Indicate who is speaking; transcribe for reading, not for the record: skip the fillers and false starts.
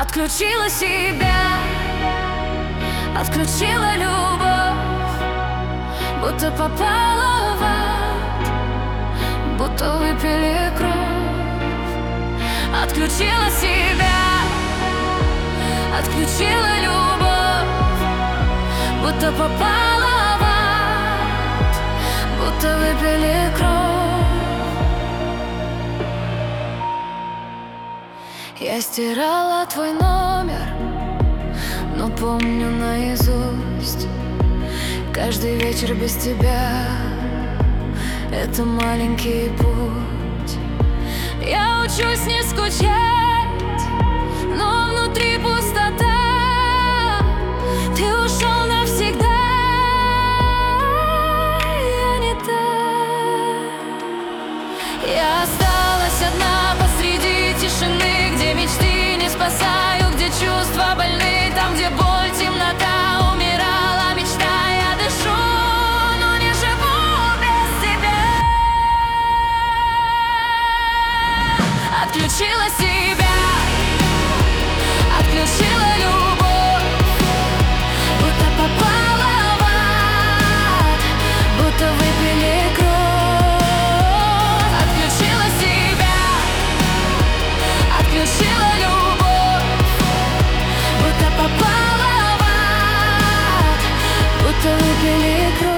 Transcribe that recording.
Speaker 1: Отключила себя, отключила любовь, будто попала в ад, будто выпили кровь. Отключила себя, отключила любовь, будто попала в ад, будто выпили кровь. Я стирала твой номер, но помню наизусть. Каждый вечер без тебя — это маленький путь. Я учусь не скучать, но внутри пустота. Ты ушел навсегда, я не та. Я осталась одна посреди тишины, где мечты не спасают, где чувства больны, там, где боль, темнота. Умирала мечта, я дышу, но не живу без тебя. Отключила себя, отключила любовь, будто попала в ад, будто выпили кровь. Отключила себя, отключила любовь, будто попала в ад, будто выпили кровь.